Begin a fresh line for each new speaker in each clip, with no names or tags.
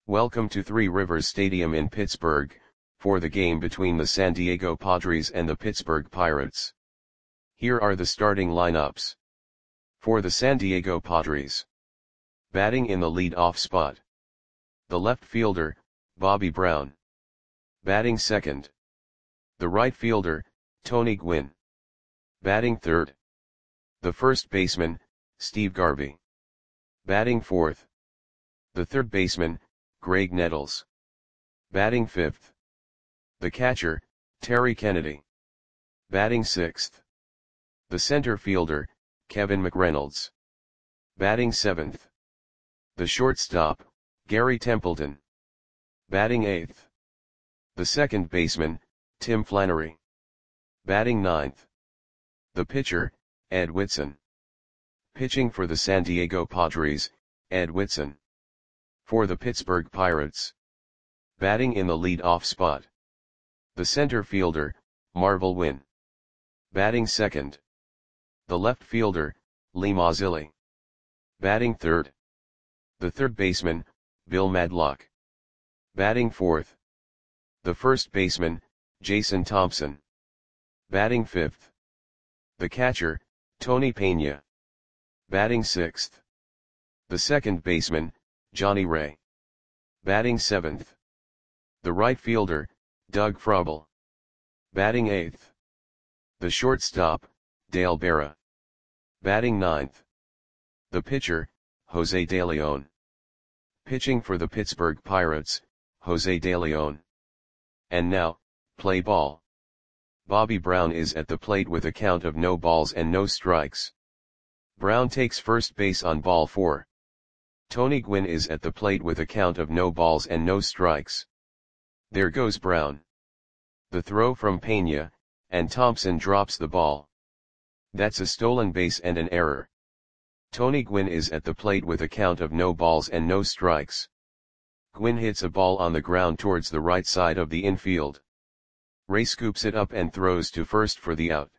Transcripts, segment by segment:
Welcome to Three Rivers Stadium in Pittsburgh, for the game between the San Diego Padres and the Pittsburgh Pirates. Here are the starting lineups. For the San Diego Padres. Batting in the lead-off spot. The left fielder, Bobby Brown. Batting second. The right fielder, Tony Gwynn. Batting third. The first baseman, Steve Garvey. Batting fourth. The third baseman, Graig Nettles. Batting fifth. The catcher, Terry Kennedy. Batting sixth. The center fielder, Kevin McReynolds. Batting seventh. The shortstop, Gary Templeton. Batting eighth. The second baseman, Tim Flannery. Batting ninth. The pitcher, Ed Whitson. Pitching for the San Diego Padres, Ed Whitson. For the Pittsburgh Pirates. Batting in the lead-off spot. The center fielder, Marvel Wynn. Batting second. The left fielder, Lee Mazzilli. Batting third. The third baseman, Bill Madlock. Batting fourth. The first baseman, Jason Thompson. Batting fifth. The catcher, Tony Pena. Batting sixth. The second baseman, Johnny Ray. Batting seventh. The right fielder, Doug Frobel. Batting eighth. The shortstop, Dale Berra. Batting ninth. The pitcher, Jose De Leon. Pitching for the Pittsburgh Pirates, Jose De Leon. And now, play ball. Bobby Brown is at the plate with a count of no balls and no strikes. Brown takes first base on ball 4. Tony Gwynn is at the plate with a count of no balls and no strikes. There goes Brown. The throw from Pena, and Thompson drops the ball. That's a stolen base and an error. Tony Gwynn is at the plate with a count of no balls and no strikes. Gwynn hits a ball on the ground towards the right side of the infield. Ray scoops it up and throws to first for the out.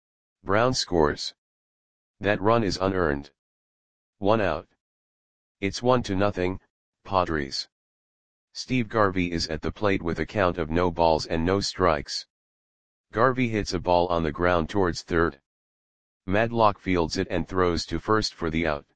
Brown scores. That run is unearned. 1 out. It's 1-0, Padres. Steve Garvey is at the plate with a count of no balls and no strikes. Garvey hits a ball on the ground towards third. Madlock fields it and throws to first for the out.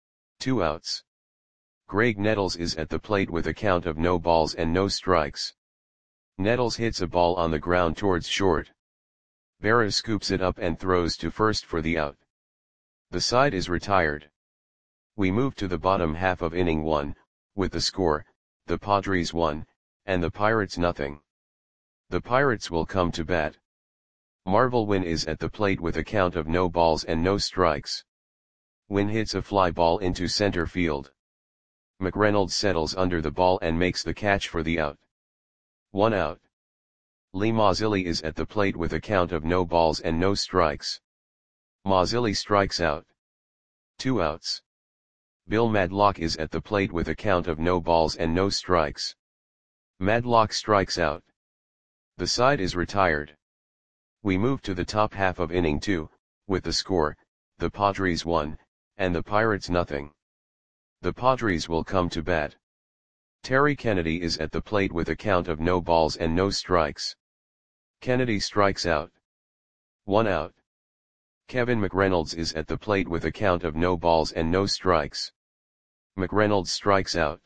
2 outs. Graig Nettles is at the plate with a count of no balls and no strikes. Nettles hits a ball on the ground towards short. Berra scoops it up and throws to first for the out. The side is retired. We move to the bottom half of inning 1, with the score, the Padres 1, and the Pirates 0. The Pirates will come to bat. Marvel Wynn is at the plate with a count of no balls and no strikes. Wynn hits a fly ball into center field. McReynolds settles under the ball and makes the catch for the out. 1 out. Lee Mazzilli is at the plate with a count of no balls and no strikes. Mazzilli strikes out. 2 outs. Bill Madlock is at the plate with a count of no balls and no strikes. Madlock strikes out. The side is retired. We move to the top half of inning 2, with the score, the Padres 1, and the Pirates 0. The Padres will come to bat. Terry Kennedy is at the plate with a count of no balls and no strikes. Kennedy strikes out. 1 out. Kevin McReynolds is at the plate with a count of no balls and no strikes. McReynolds strikes out.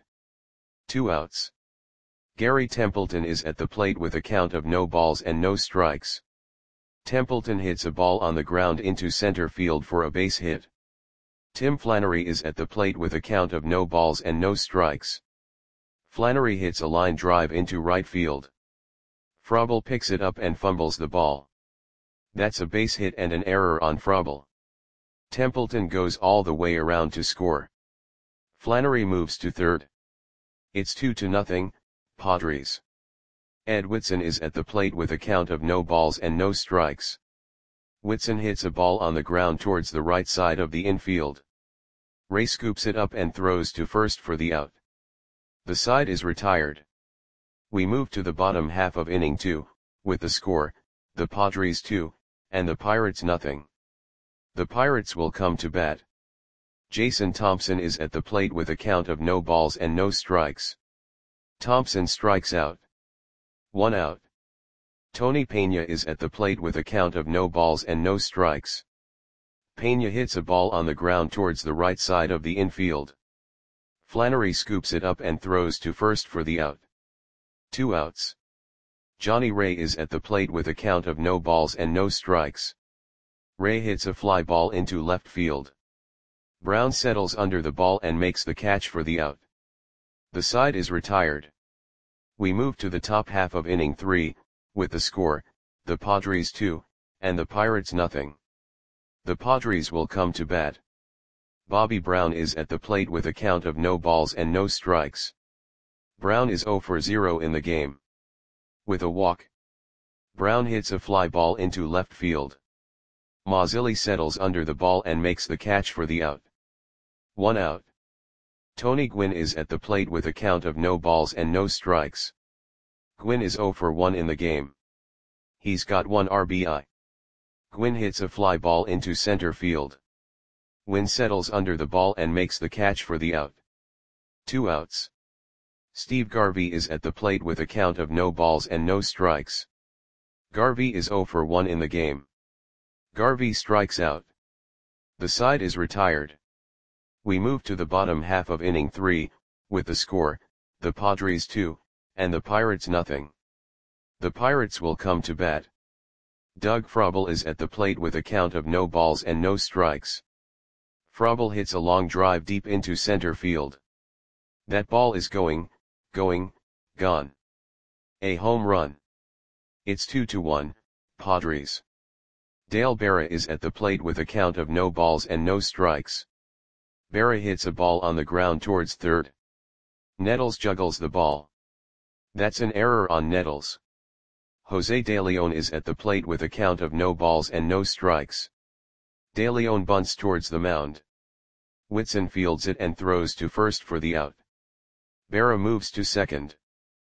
2 outs. Gary Templeton is at the plate with a count of no balls and no strikes. Templeton hits a ball on the ground into center field for a base hit. Tim Flannery is at the plate with a count of no balls and no strikes. Flannery hits a line drive into right field. Frobel picks it up and fumbles the ball. That's a base hit and an error on Frobel. Templeton goes all the way around to score. Flannery moves to third. It's 2-0, Padres. Ed Whitson is at the plate with a count of no balls and no strikes. Whitson hits a ball on the ground towards the right side of the infield. Ray scoops it up and throws to first for the out. The side is retired. We move to the bottom half of inning 2, with the score, the Padres 2, and the Pirates 0. The Pirates will come to bat. Jason Thompson is at the plate with a count of no balls and no strikes. Thompson strikes out. 1 out. Tony Peña is at the plate with a count of no balls and no strikes. Peña hits a ball on the ground towards the right side of the infield. Flannery scoops it up and throws to first for the out. 2 outs. Johnny Ray is at the plate with a count of no balls and no strikes. Ray hits a fly ball into left field. Brown settles under the ball and makes the catch for the out. The side is retired. We move to the top half of inning 3, with the score, the Padres 2, and the Pirates nothing. The Padres will come to bat. Bobby Brown is at the plate with a count of no balls and no strikes. Brown is 0 for 0 in the game. With a walk, Brown hits a fly ball into left field. Mazzilli settles under the ball and makes the catch for the out. 1 out. Tony Gwynn is at the plate with a count of no balls and no strikes. Gwynn is 0 for 1 in the game. He's got 1 RBI. Gwynn hits a fly ball into center field. Gwynn settles under the ball and makes the catch for the out. 2 outs. Steve Garvey is at the plate with a count of no balls and no strikes. Garvey is 0 for 1 in the game. Garvey strikes out. The side is retired. We move to the bottom half of inning 3, with the score, the Padres 2, and the Pirates nothing. The Pirates will come to bat. Doug Frobel is at the plate with a count of no balls and no strikes. Frobel hits a long drive deep into center field. That ball is gone. A home run. It's 2-1, Padres. Dale Berra is at the plate with a count of no balls and no strikes. Berra hits a ball on the ground towards third. Nettles juggles the ball. That's an error on Nettles. Jose De Leon is at the plate with a count of no balls and no strikes. De Leon bunts towards the mound. Whitson fields it and throws to first for the out. Berra moves to second.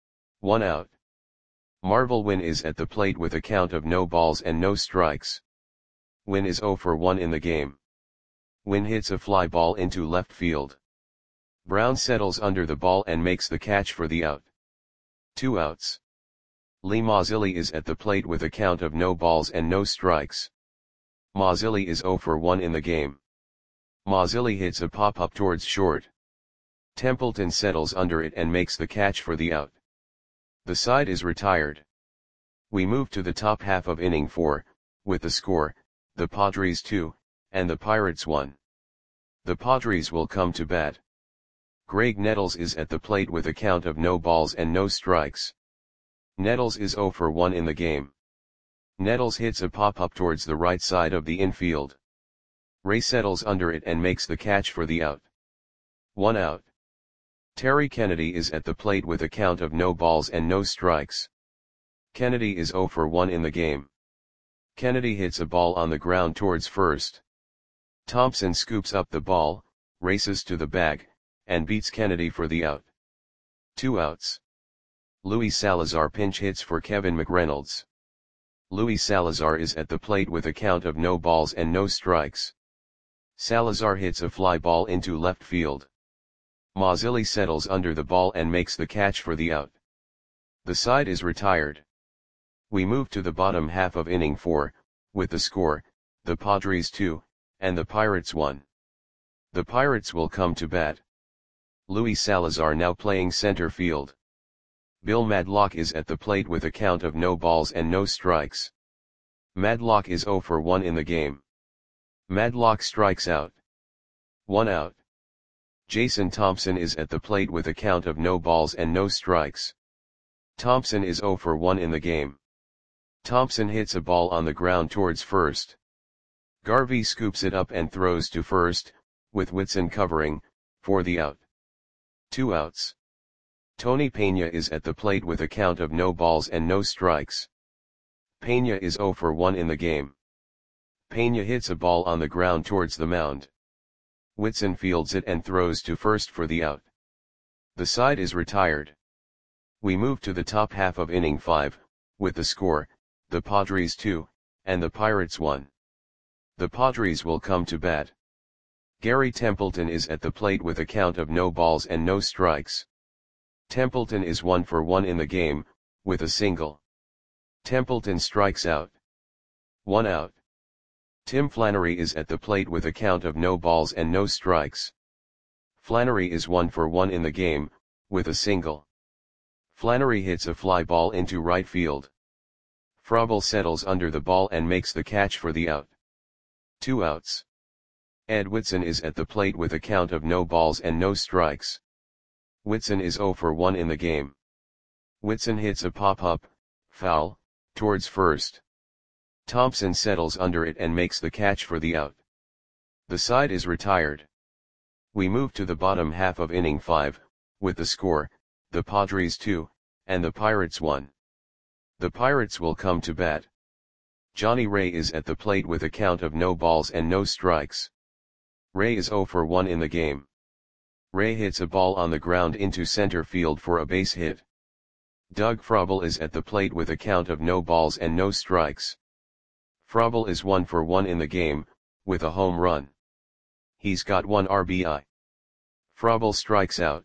1 out. Marvel Wynn is at the plate with a count of no balls and no strikes. Wynn is 0 for 1 in the game. Wynn hits a fly ball into left field. Brown settles under the ball and makes the catch for the out. 2 outs. Lee Mazzilli is at the plate with a count of no balls and no strikes. Mazzilli is 0 for 1 in the game. Mazzilli hits a pop-up towards short. Templeton settles under it and makes the catch for the out. The side is retired. We move to the top half of inning 4, with the score, the Padres 2, and the Pirates 1. The Padres will come to bat. Greg Nettles is at the plate with a count of no balls and no strikes. Nettles is 0 for 1 in the game. Nettles hits a pop-up towards the right side of the infield. Ray settles under it and makes the catch for the out. 1 out. Terry Kennedy is at the plate with a count of no balls and no strikes. Kennedy is 0 for 1 in the game. Kennedy hits a ball on the ground towards first. Thompson scoops up the ball, races to the bag, and beats Kennedy for the out. 2 outs. Luis Salazar pinch hits for Kevin McReynolds. Luis Salazar is at the plate with a count of no balls and no strikes. Salazar hits a fly ball into left field. Mazzilli settles under the ball and makes the catch for the out. The side is retired. We move to the bottom half of inning 4, with the score, the Padres 2, and the Pirates 1. The Pirates will come to bat. Luis Salazar now playing center field. Bill Madlock is at the plate with a count of no balls and no strikes. Madlock is 0 for 1 in the game. Madlock strikes out. 1 out. Jason Thompson is at the plate with a count of no balls and no strikes. Thompson is 0 for 1 in the game. Thompson hits a ball on the ground towards first. Garvey scoops it up and throws to first, with Whitson covering, for the out. 2 outs. Tony Peña is at the plate with a count of no balls and no strikes. Peña is 0 for 1 in the game. Peña hits a ball on the ground towards the mound. Whitson fields it and throws to first for the out. The side is retired. We move to the top half of inning 5, with the score, the Padres 2, and the Pirates 1. The Padres will come to bat. Gary Templeton is at the plate with a count of no balls and no strikes. Templeton is 1 for 1 in the game, with a single. Templeton strikes out. 1 out. Tim Flannery is at the plate with a count of no balls and no strikes. Flannery is 1 for 1 in the game, with a single. Flannery hits a fly ball into right field. Frobel settles under the ball and makes the catch for the out. 2 outs. Ed Whitson is at the plate with a count of no balls and no strikes. Whitson is 0 for 1 in the game. Whitson hits a pop-up, foul, towards first. Thompson settles under it and makes the catch for the out. The side is retired. We move to the bottom half of inning 5, with the score, the Padres 2, and the Pirates 1. The Pirates will come to bat. Johnny Ray is at the plate with a count of no balls and no strikes. Ray is 0 for 1 in the game. Ray hits a ball on the ground into center field for a base hit. Doug Frobel is at the plate with a count of no balls and no strikes. Frobel is 1 for 1 in the game, with a home run. He's got 1 RBI. Frobel strikes out.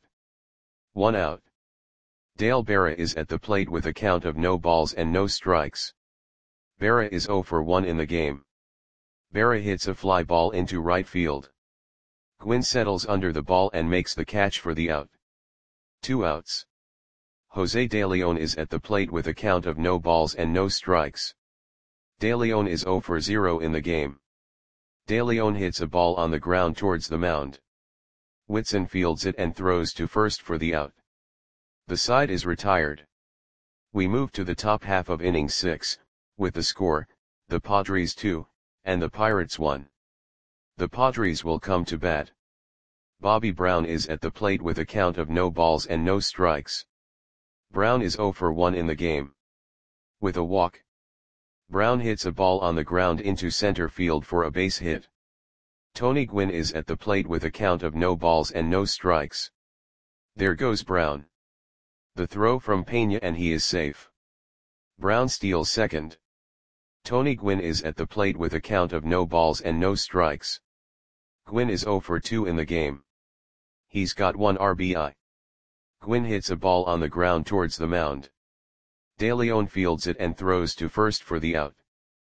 1 out. Dale Berra is at the plate with a count of no balls and no strikes. Berra is 0 for 1 in the game. Berra hits a fly ball into right field. Gwynn settles under the ball and makes the catch for the out. 2 outs. Jose De Leon is at the plate with a count of no balls and no strikes. De Leon is 0 for 0 in the game. De Leon hits a ball on the ground towards the mound. Whitson fields it and throws to first for the out. The side is retired. We move to the top half of inning 6, with the score, the Padres 2, and the Pirates 1. The Padres will come to bat. Bobby Brown is at the plate with a count of no balls and no strikes. Brown is 0 for 1 in the game. With a walk. Brown hits a ball on the ground into center field for a base hit. Tony Gwynn is at the plate with a count of no balls and no strikes. There goes Brown. The throw from Pena and he is safe. Brown steals second. Tony Gwynn is at the plate with a count of no balls and no strikes. Gwynn is 0 for 2 in the game. He's got 1 RBI. Gwynn hits a ball on the ground towards the mound. De Leon fields it and throws to first for the out.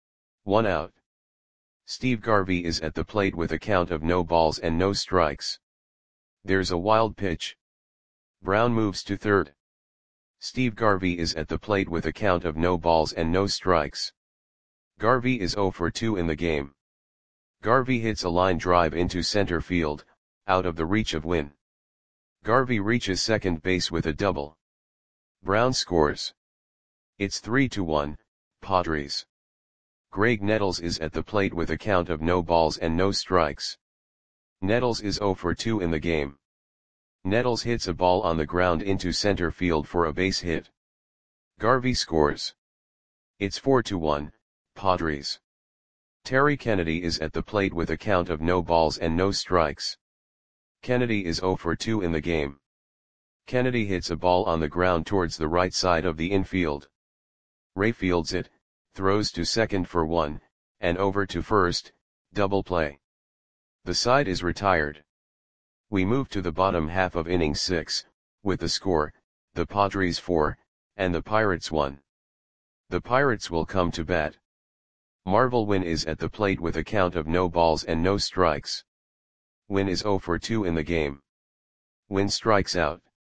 1 out. Steve Garvey is at the plate with a count of no balls and no strikes. There's a wild pitch. Brown moves to third. Steve Garvey is at the plate with a count of no balls and no strikes. Garvey is 0 for 2 in the game. Garvey hits a line drive into center field, out of the reach of Wynn. Garvey reaches second base with a double. Brown scores. It's 3-1, Padres. Greg Nettles is at the plate with a count of no balls and no strikes. Nettles is 0 for 2 in the game. Nettles hits a ball on the ground into center field for a base hit. Garvey scores. It's 4-1, Padres. Terry Kennedy is at the plate with a count of no balls and no strikes. Kennedy is 0 for 2 in the game. Kennedy hits a ball on the ground towards the right side of the infield. Ray fields it, throws to second for 1, and over to first, double play. The side is retired. We move to the bottom half of inning 6, with the score, the Padres 4, and the Pirates 1. The Pirates will come to bat. Marvel Wynn is at the plate with a count of no balls and no strikes. Wynn is 0 for 2 in the game. Wynn strikes out.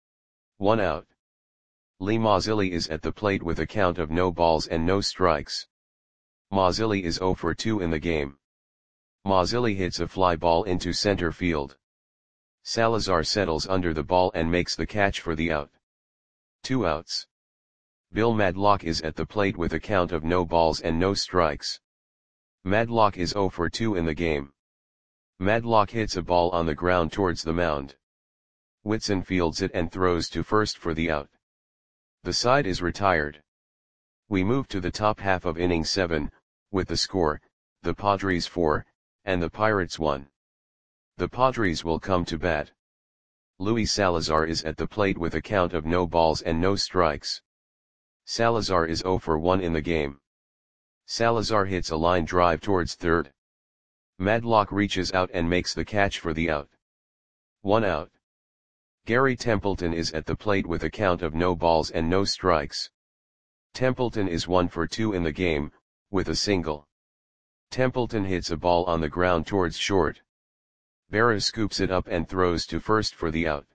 1 out. Lee Mazzilli is at the plate with a count of no balls and no strikes. Mazzilli is 0 for 2 in the game. Mazzilli hits a fly ball into center field. Salazar settles under the ball and makes the catch for the out. 2 outs. Bill Madlock is at the plate with a count of no balls and no strikes. Madlock is 0 for 2 in the game. Madlock hits a ball on the ground towards the mound. Whitson fields it and throws to first for the out. The side is retired. We move to the top half of inning 7, with the score, the Padres 4, and the Pirates 1. The Padres will come to bat. Luis Salazar is at the plate with a count of no balls and no strikes. Salazar is 0 for 1 in the game. Salazar hits a line drive towards third. Madlock reaches out and makes the catch for the out. 1 out. Gary Templeton is at the plate with a count of no balls and no strikes. Templeton is 1 for 2 in the game, with a single. Templeton hits a ball on the ground towards short. Berra scoops it up and throws to first for the out.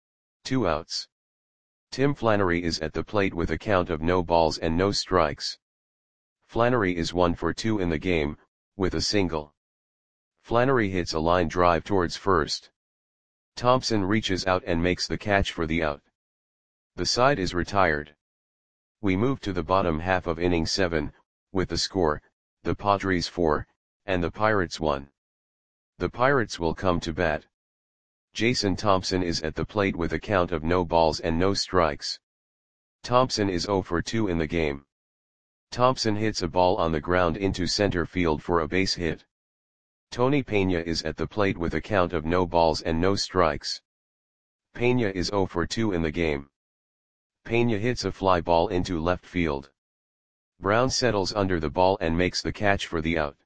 2 outs. Tim Flannery is at the plate with a count of no balls and no strikes. Flannery is 1 for 2 in the game, with a single. Flannery hits a line drive towards first. Thompson reaches out and makes the catch for the out. The side is retired. We move to the bottom half of inning 7, with the score, the Padres 4, and the Pirates 1. The Pirates will come to bat. Jason Thompson is at the plate with a count of no balls and no strikes. Thompson is 0 for 2 in the game. Thompson hits a ball on the ground into center field for a base hit. Tony Peña is at the plate with a count of no balls and no strikes. Peña is 0 for 2 in the game. Peña hits a fly ball into left field. Brown settles under the ball and makes the catch for the out.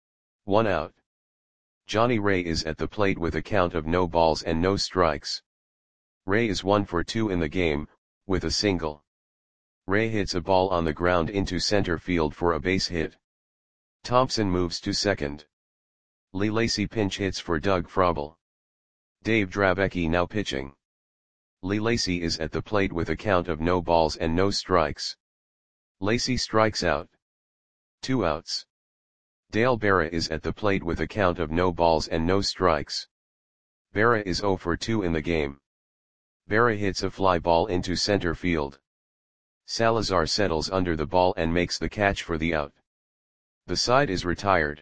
1 out. Johnny Ray is at the plate with a count of no balls and no strikes. Ray is 1 for 2 in the game, with a single. Ray hits a ball on the ground into center field for a base hit. Thompson moves to second. Lee Lacy pinch hits for Doug Frobel. Dave Dravecky now pitching. Lee Lacy is at the plate with a count of no balls and no strikes. Lacy strikes out. 2 outs. Dale Berra is at the plate with a count of no balls and no strikes. Berra is 0 for 2 in the game. Berra hits a fly ball into center field. Salazar settles under the ball and makes the catch for the out. The side is retired.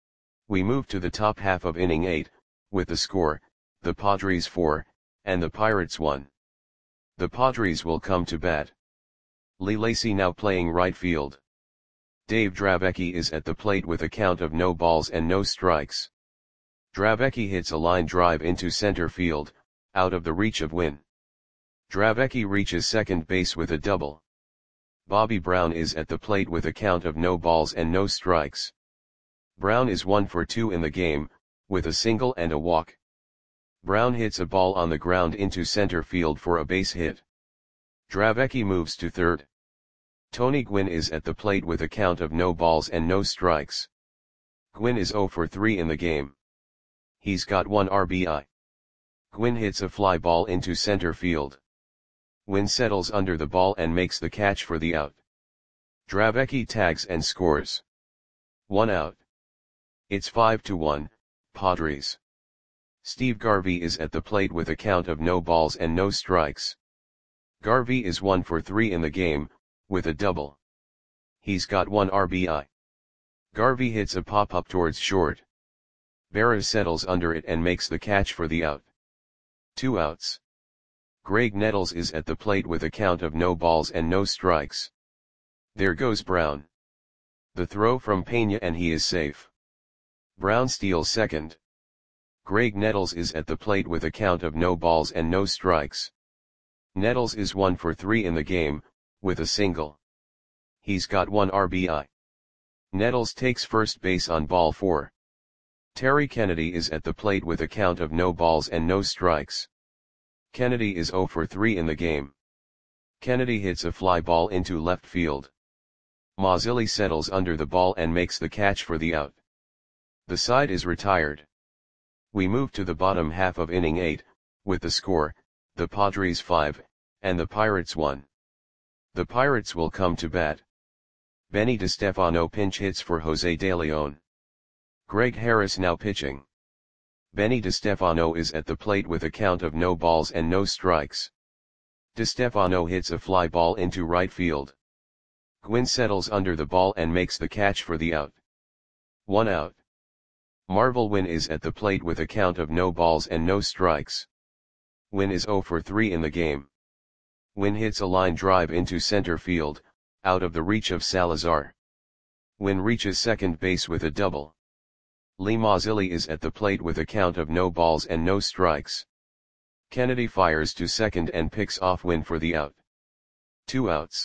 We move to the top half of inning 8, with the score, the Padres 4, and the Pirates 1. The Padres will come to bat. Lee Lacy now playing right field. Dave Dravecky is at the plate with a count of no balls and no strikes. Dravecky hits a line drive into center field, out of the reach of Wynn. Dravecky reaches second base with a double. Bobby Brown is at the plate with a count of no balls and no strikes. Brown is 1 for 2 in the game, with a single and a walk. Brown hits a ball on the ground into center field for a base hit. Dravecky moves to third. Tony Gwynn is at the plate with a count of no balls and no strikes. Gwynn is 0 for 3 in the game. He's got 1 RBI. Gwynn hits a fly ball into center field. Gwynn settles under the ball and makes the catch for the out. Dravecky tags and scores. 1 out. It's 5-1, Padres. Steve Garvey is at the plate with a count of no balls and no strikes. Garvey is 1 for 3 in the game, with a double. He's got 1 RBI. Garvey hits a pop-up towards short. Berra settles under it and makes the catch for the out. 2 outs. Greg Nettles is at the plate with a count of no balls and no strikes. There goes Brown. The throw from Peña and he is safe. Brown steals second. Greg Nettles is at the plate with a count of no balls and no strikes. Nettles is 1 for 3 in the game, with a single. He's got 1 RBI. Nettles takes first base on ball 4. Terry Kennedy is at the plate with a count of no balls and no strikes. Kennedy is 0 for 3 in the game. Kennedy hits a fly ball into left field. Mazzilli settles under the ball and makes the catch for the out. The side is retired. We move to the bottom half of inning 8, with the score, the Padres 5, and the Pirates 1. The Pirates will come to bat. Benny DeStefano pinch hits for Jose De Leon. Greg Harris now pitching. Benny DeStefano is at the plate with a count of no balls and no strikes. DeStefano hits a fly ball into right field. Gwynn settles under the ball and makes the catch for the out. 1 out. Marvel Wynn is at the plate with a count of no balls and no strikes. Wynn is 0 for 3 in the game. Wynn hits a line drive into center field, out of the reach of Salazar. Wynn reaches second base with a double. Lee Mazzilli is at the plate with a count of no balls and no strikes. Kennedy fires to second and picks off Wynn for the out. 2 outs.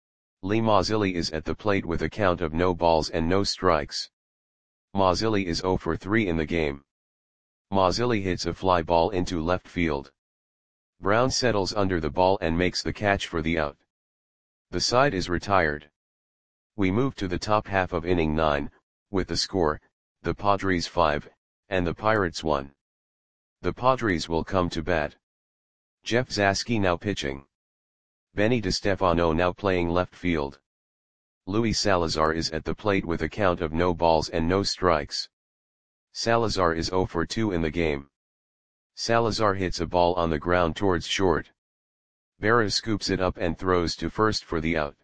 Lee Mazzilli is at the plate with a count of no balls and no strikes. Mazzilli is 0 for 3 in the game. Mazzilli hits a fly ball into left field. Brown settles under the ball and makes the catch for the out. The side is retired. We move to the top half of inning 9, with the score, the Padres 5, and the Pirates 1. The Padres will come to bat. Jeff Zaleski now pitching. Benny DeStefano now playing left field. Luis Salazar is at the plate with a count of no balls and no strikes. Salazar is 0 for 2 in the game. Salazar hits a ball on the ground towards short. Berra scoops it up and throws to first for the out.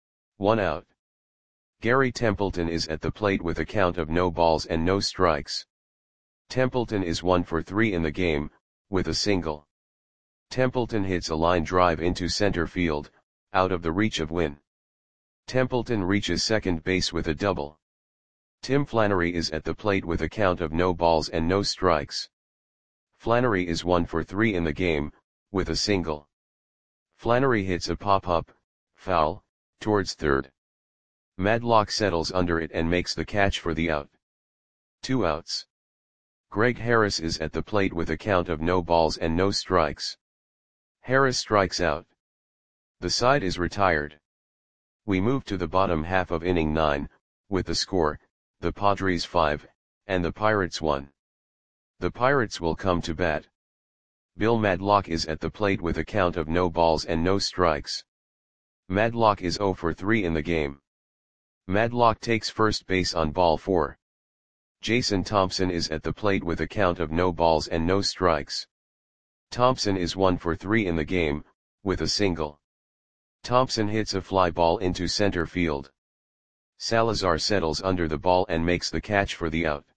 1 out. Gary Templeton is at the plate with a count of no balls and no strikes. Templeton is 1 for 3 in the game, with a single. Templeton hits a line drive into center field, out of the reach of Winn. Templeton reaches second base with a double. Tim Flannery is at the plate with a count of no balls and no strikes. Flannery is 1 for 3 in the game, with a single. Flannery hits a pop-up, foul, towards third. Madlock settles under it and makes the catch for the out. 2 outs. Greg Harris is at the plate with a count of no balls and no strikes. Harris strikes out. The side is retired. We move to the bottom half of inning 9, with the score, the Padres 5, and the Pirates 1. The Pirates will come to bat. Bill Madlock is at the plate with a count of no balls and no strikes. Madlock is 0 for 3 in the game. Madlock takes first base on ball 4. Jason Thompson is at the plate with a count of no balls and no strikes. Thompson is 1 for 3 in the game, with a single. Thompson hits a fly ball into center field. Salazar settles under the ball and makes the catch for the out.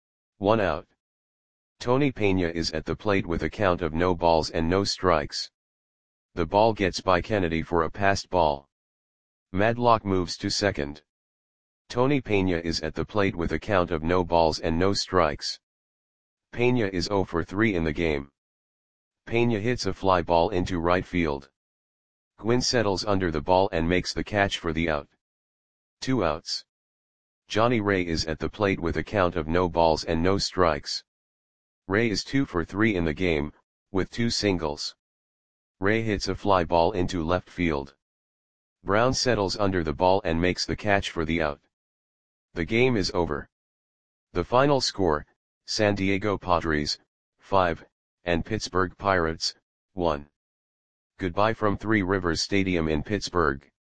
1 out. Tony Pena is at the plate with a count of no balls and no strikes. The ball gets by Kennedy for a passed ball. Madlock moves to second. Tony Pena is at the plate with a count of no balls and no strikes. Pena is 0 for 3 in the game. Pena hits a fly ball into right field. Gwynn settles under the ball and makes the catch for the out. 2 outs. Johnny Ray is at the plate with a count of no balls and no strikes. Ray is 2 for 3 in the game, with 2 singles. Ray hits a fly ball into left field. Brown settles under the ball and makes the catch for the out. The game is over. The final score, San Diego Padres, 5, and Pittsburgh Pirates, 1. Goodbye from Three Rivers Stadium in Pittsburgh.